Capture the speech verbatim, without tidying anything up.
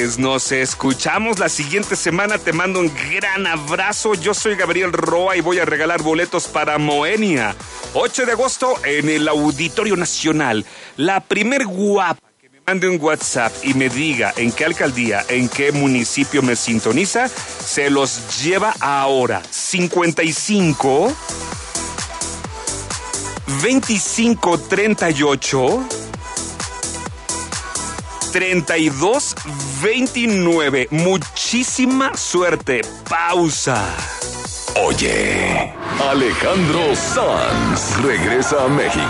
pues nos escuchamos la siguiente semana. Te mando un gran abrazo. Yo soy Gabriel Roa y voy a regalar boletos para Moenia. ocho de agosto en el Auditorio Nacional. La primer guapa que me mande un WhatsApp y me diga en qué alcaldía, en qué municipio me sintoniza, se los lleva ahora. cincuenta y cinco, veinticinco, treinta y ocho, treinta y dos, veintinueve. Muchísima suerte. Pausa. Oye, Alejandro Sanz regresa a México.